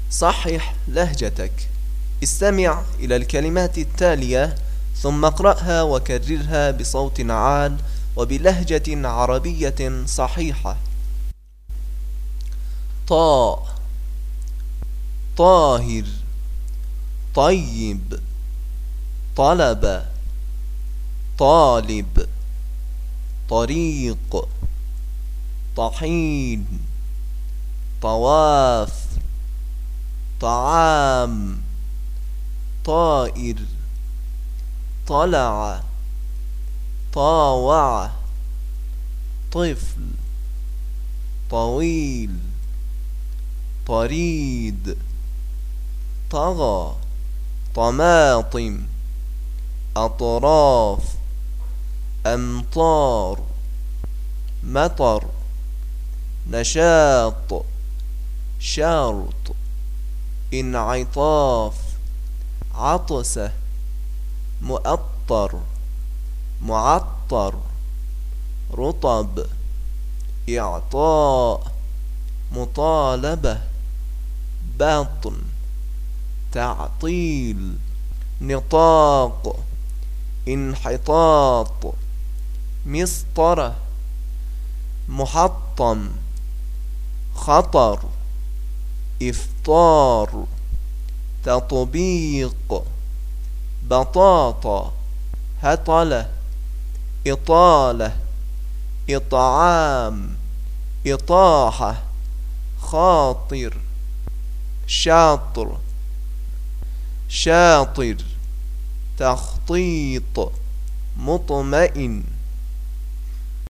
صحح لهجتك. استمع إلى الكلمات التالية ثم اقرأها وكررها بصوت عال وبلهجة عربية صحيحة. طاء، طاهر، طيب، طلب، طالب، طريق، طحين، طواف، طعام، طائر، طلع، طاوع، طفل، طويل، طريد، طغى، طماطم، أطراف، أمطار، مطر، نشاط، شرط، انعطاف، عطسة، مؤطر، معطر، رطب، إعطاء، مطالبة، بطن، تعطيل، نطاق، انحطاط، مسطرة، محطم، خطر، إفطار، تطبيق، بطاطا، هطلة، إطالة، إطعام، إطاحة، خاطر، شاطر، شاطر، تخطيط، مطمئن.